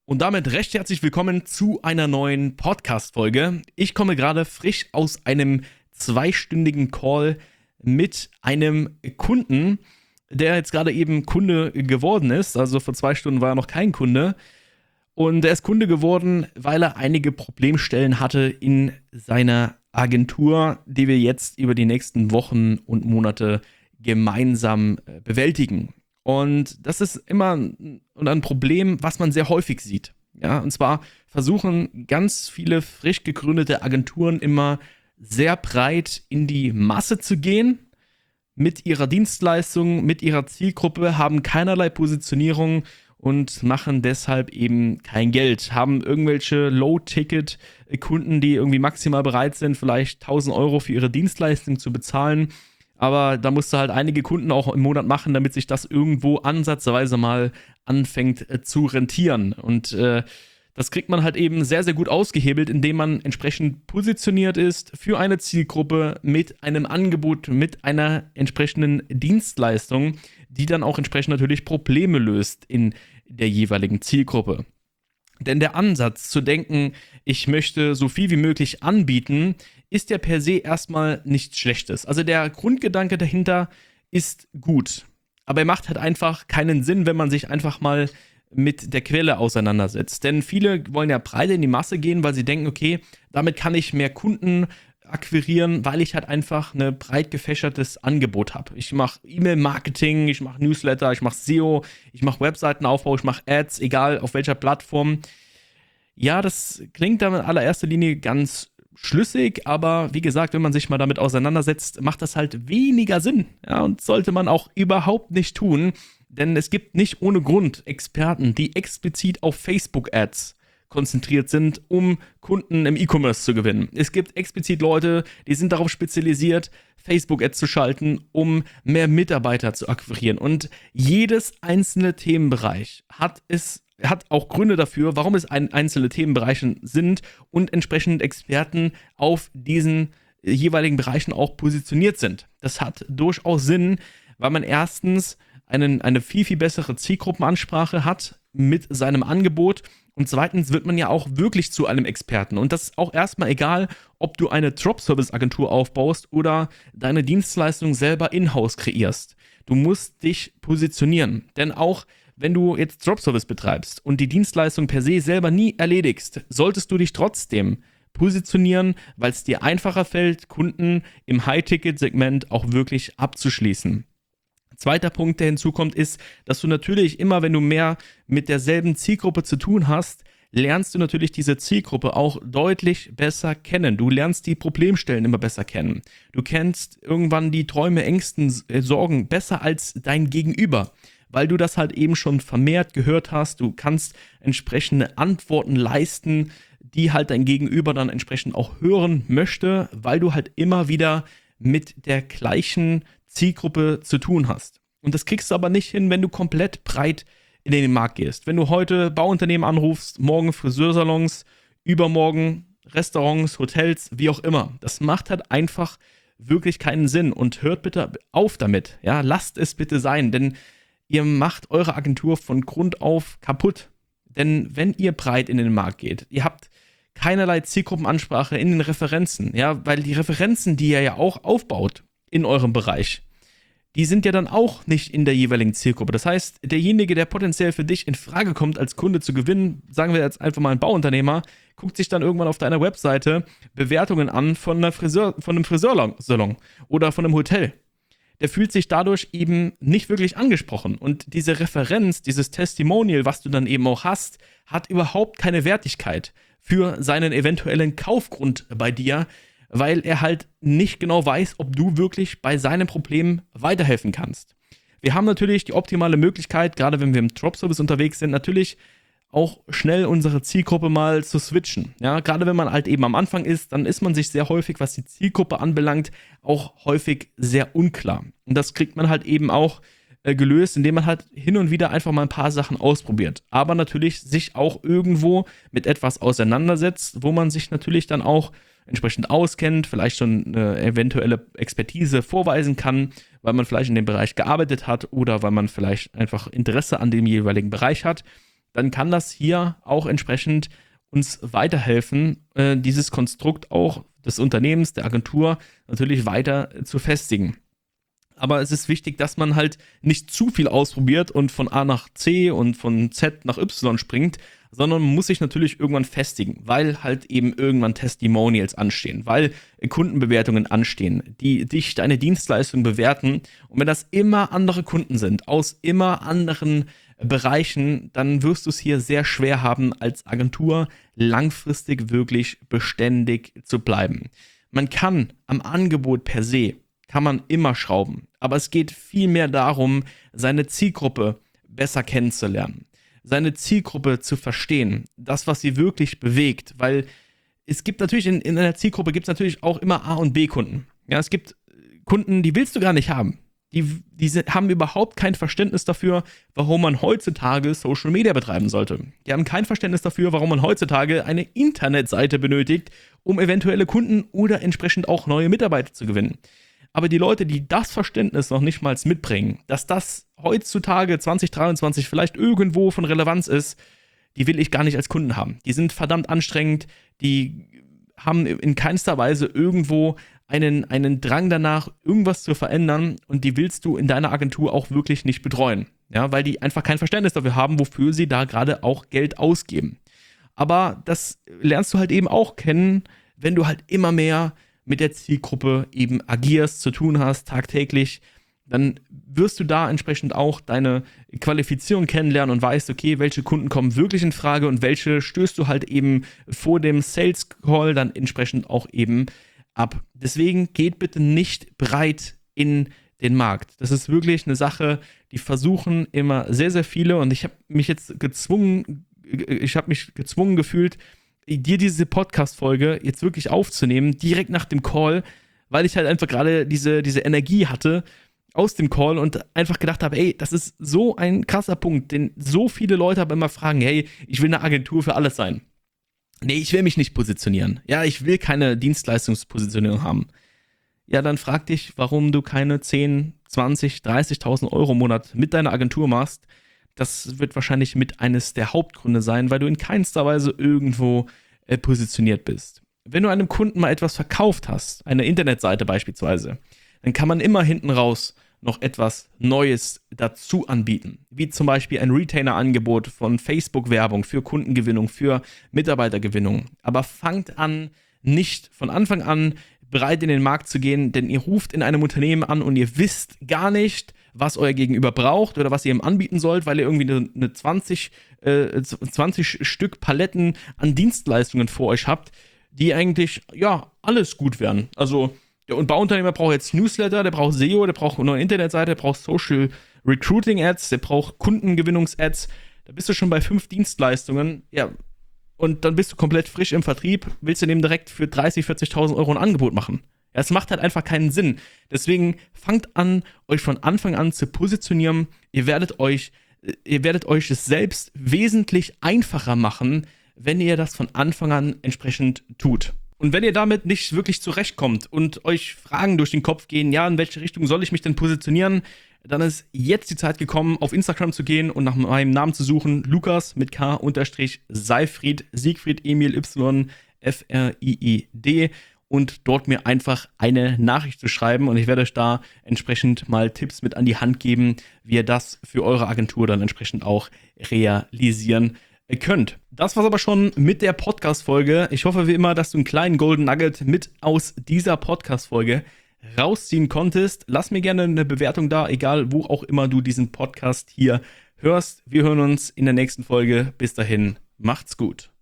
Und damit recht herzlich willkommen zu einer neuen Podcast-Folge. Ich komme gerade frisch aus einem 2-stündigen Call mit einem Kunden, der jetzt gerade eben Kunde geworden ist. Also vor 2 Stunden war er noch kein Kunde. Und er ist Kunde geworden, weil er einige Problemstellen hatte in seiner Agentur, die wir jetzt über die nächsten Wochen und Monate gemeinsam bewältigen. Und das ist immer ein Problem, was man sehr häufig sieht. Ja, und zwar versuchen ganz viele frisch gegründete Agenturen immer sehr breit in die Masse zu gehen mit ihrer Dienstleistung, mit ihrer Zielgruppe, haben keinerlei Positionierung und machen deshalb eben kein Geld. Haben irgendwelche Low-Ticket-Kunden, die irgendwie maximal bereit sind, vielleicht 1.000 Euro für ihre Dienstleistung zu bezahlen. Aber da musst du halt einige Kunden auch im Monat machen, damit sich das irgendwo ansatzweise mal anfängt zu rentieren. Und das kriegt man halt eben sehr, sehr gut ausgehebelt, indem man entsprechend positioniert ist für eine Zielgruppe mit einem Angebot, mit einer entsprechenden Dienstleistung, die dann auch entsprechend natürlich Probleme löst in der jeweiligen Zielgruppe. Denn der Ansatz zu denken, ich möchte so viel wie möglich anbieten, ist ja per se erstmal nichts Schlechtes. Also der Grundgedanke dahinter ist gut. Aber er macht halt einfach keinen Sinn, wenn man sich einfach mal mit der Quelle auseinandersetzt. Denn viele wollen ja breit in die Masse gehen, weil sie denken, okay, damit kann ich mehr Kunden akquirieren, weil ich halt einfach ein breit gefächertes Angebot habe. Ich mache E-Mail-Marketing, ich mache Newsletter, ich mache SEO, ich mache Webseitenaufbau, ich mache Ads, egal auf welcher Plattform. Ja, das klingt dann in allererster Linie ganz schlüssig, aber wie gesagt, wenn man sich mal damit auseinandersetzt, macht das halt weniger Sinn. Ja, und sollte man auch überhaupt nicht tun, denn es gibt nicht ohne Grund Experten, die explizit auf Facebook-Ads konzentriert sind, um Kunden im E-Commerce zu gewinnen. Es gibt explizit Leute, die sind darauf spezialisiert, Facebook-Ads zu schalten, um mehr Mitarbeiter zu akquirieren. Und jedes einzelne Themenbereich hat auch Gründe dafür, warum es einzelne Themenbereiche sind und entsprechend Experten auf diesen jeweiligen Bereichen auch positioniert sind. Das hat durchaus Sinn, weil man erstens eine viel, viel bessere Zielgruppenansprache hat mit seinem Angebot und zweitens wird man ja auch wirklich zu einem Experten. Und das ist auch erstmal egal, ob du eine Drop-Service-Agentur aufbaust oder deine Dienstleistung selber in-house kreierst. Du musst dich positionieren, denn auch wenn du jetzt Drop-Service betreibst und die Dienstleistung per se selber nie erledigst, solltest du dich trotzdem positionieren, weil es dir einfacher fällt, Kunden im High-Ticket-Segment auch wirklich abzuschließen. Zweiter Punkt, der hinzukommt, ist, dass du natürlich immer, wenn du mehr mit derselben Zielgruppe zu tun hast, lernst du natürlich diese Zielgruppe auch deutlich besser kennen. Du lernst die Problemstellen immer besser kennen. Du kennst irgendwann die Träume, Ängsten, Sorgen besser als dein Gegenüber, weil du das halt eben schon vermehrt gehört hast. Du kannst entsprechende Antworten leisten, die halt dein Gegenüber dann entsprechend auch hören möchte, weil du halt immer wieder mit der gleichen Zielgruppe zu tun hast. Und das kriegst du aber nicht hin, wenn du komplett breit in den Markt gehst. Wenn du heute Bauunternehmen anrufst, morgen Friseursalons, übermorgen Restaurants, Hotels, wie auch immer. Das macht halt einfach wirklich keinen Sinn und hört bitte auf damit. Ja, lasst es bitte sein, denn ihr macht eure Agentur von Grund auf kaputt. Denn wenn ihr breit in den Markt geht, ihr habt keinerlei Zielgruppenansprache in den Referenzen, ja, weil die Referenzen, die ihr ja auch aufbaut in eurem Bereich, die sind ja dann auch nicht in der jeweiligen Zielgruppe. Das heißt, derjenige, der potenziell für dich in Frage kommt, als Kunde zu gewinnen, sagen wir jetzt einfach mal ein Bauunternehmer, guckt sich dann irgendwann auf deiner Webseite Bewertungen an von einem Friseursalon oder von einem Hotel. Der fühlt sich dadurch eben nicht wirklich angesprochen. Und diese Referenz, dieses Testimonial, was du dann eben auch hast, hat überhaupt keine Wertigkeit für seinen eventuellen Kaufgrund bei dir, weil er halt nicht genau weiß, ob du wirklich bei seinem Problem weiterhelfen kannst. Wir haben natürlich die optimale Möglichkeit, gerade wenn wir im Drop-Service unterwegs sind, natürlich auch schnell unsere Zielgruppe mal zu switchen. Ja, gerade wenn man halt eben am Anfang ist, dann ist man sich sehr häufig, was die Zielgruppe anbelangt, auch häufig sehr unklar. Und das kriegt man halt eben auch gelöst, indem man halt hin und wieder einfach mal ein paar Sachen ausprobiert. Aber natürlich sich auch irgendwo mit etwas auseinandersetzt, wo man sich natürlich dann auch entsprechend auskennt, vielleicht schon eine eventuelle Expertise vorweisen kann, weil man vielleicht in dem Bereich gearbeitet hat oder weil man vielleicht einfach Interesse an dem jeweiligen Bereich hat. dann kann das hier auch entsprechend uns weiterhelfen, dieses Konstrukt auch des Unternehmens, der Agentur natürlich weiter zu festigen. Aber es ist wichtig, dass man halt nicht zu viel ausprobiert und von A nach C und von Z nach Y springt, sondern man muss sich natürlich irgendwann festigen, weil halt eben irgendwann Testimonials anstehen, weil Kundenbewertungen anstehen, die dich, deine Dienstleistung bewerten. Und wenn das immer andere Kunden sind, aus immer anderen Bereichen, dann wirst du es hier sehr schwer haben, als Agentur langfristig wirklich beständig zu bleiben. Man kann am Angebot per se, kann man immer schrauben, aber es geht vielmehr darum, seine Zielgruppe besser kennenzulernen, seine Zielgruppe zu verstehen, das, was sie wirklich bewegt, weil es gibt natürlich in einer Zielgruppe gibt es natürlich auch immer A- und B-Kunden. Ja, es gibt Kunden, die willst du gar nicht haben. Die haben überhaupt kein Verständnis dafür, warum man heutzutage Social Media betreiben sollte. Die haben kein Verständnis dafür, warum man heutzutage eine Internetseite benötigt, um eventuelle Kunden oder entsprechend auch neue Mitarbeiter zu gewinnen. Aber die Leute, die das Verständnis noch nicht mal mitbringen, dass das heutzutage 2023 vielleicht irgendwo von Relevanz ist, die will ich gar nicht als Kunden haben. Die sind verdammt anstrengend, die haben in keinster Weise irgendwo einen Drang danach, irgendwas zu verändern, und die willst du in deiner Agentur auch wirklich nicht betreuen. Ja, weil die einfach kein Verständnis dafür haben, wofür sie da gerade auch Geld ausgeben. Aber das lernst du halt eben auch kennen, wenn du halt immer mehr mit der Zielgruppe eben agierst, zu tun hast, tagtäglich. Dann wirst du da entsprechend auch deine Qualifizierung kennenlernen und weißt, okay, welche Kunden kommen wirklich in Frage und welche stößt du halt eben vor dem Sales Call dann entsprechend auch eben ab. Deswegen geht bitte nicht breit in den Markt. Das ist wirklich eine Sache, die versuchen immer sehr, sehr viele, und ich habe mich gezwungen gefühlt, dir diese Podcast-Folge jetzt wirklich aufzunehmen, direkt nach dem Call, weil ich halt einfach gerade diese Energie hatte aus dem Call und einfach gedacht habe, ey, das ist so ein krasser Punkt, den so viele Leute aber immer fragen, hey, ich will eine Agentur für alles sein. Nee, ich will mich nicht positionieren. Ja, ich will keine Dienstleistungspositionierung haben. Ja, dann frag dich, warum du keine 10, 20, 30.000 Euro im Monat mit deiner Agentur machst. Das wird wahrscheinlich mit eines der Hauptgründe sein, weil du in keinster Weise irgendwo positioniert bist. Wenn du einem Kunden mal etwas verkauft hast, eine Internetseite beispielsweise, dann kann man immer hinten raus noch etwas Neues dazu anbieten, wie zum Beispiel ein Retainer-Angebot von Facebook-Werbung für Kundengewinnung, für Mitarbeitergewinnung. Aber fangt an, nicht von Anfang an bereit in den Markt zu gehen, denn ihr ruft in einem Unternehmen an und ihr wisst gar nicht, was euer Gegenüber braucht oder was ihr ihm anbieten sollt, weil ihr irgendwie eine 20 Stück Paletten an Dienstleistungen vor euch habt, die eigentlich, ja, alles gut wären. Also der Bauunternehmer braucht jetzt Newsletter, der braucht SEO, der braucht eine neue Internetseite, der braucht Social Recruiting Ads, der braucht Kundengewinnungs-Ads. Da bist du schon bei 5 Dienstleistungen. Ja, und dann bist du komplett frisch im Vertrieb, willst du dem direkt für 30.000, 40.000 Euro ein Angebot machen. Ja, es macht halt einfach keinen Sinn. Deswegen fangt an, euch von Anfang an zu positionieren. Ihr werdet euch es selbst wesentlich einfacher machen, wenn ihr das von Anfang an entsprechend tut. Und wenn ihr damit nicht wirklich zurechtkommt und euch Fragen durch den Kopf gehen, ja, in welche Richtung soll ich mich denn positionieren, dann ist jetzt die Zeit gekommen, auf Instagram zu gehen und nach meinem Namen zu suchen, Lukas mit K Seifried, Siegfried Emil Y Friid, und dort mir einfach eine Nachricht zu schreiben, und ich werde euch da entsprechend mal Tipps mit an die Hand geben, wie ihr das für eure Agentur dann entsprechend auch realisieren könnt. Das war's aber schon mit der Podcast-Folge. Ich hoffe wie immer, dass du einen kleinen Golden Nugget mit aus dieser Podcast-Folge rausziehen konntest. Lass mir gerne eine Bewertung da, egal wo auch immer du diesen Podcast hier hörst. Wir hören uns in der nächsten Folge. Bis dahin, macht's gut.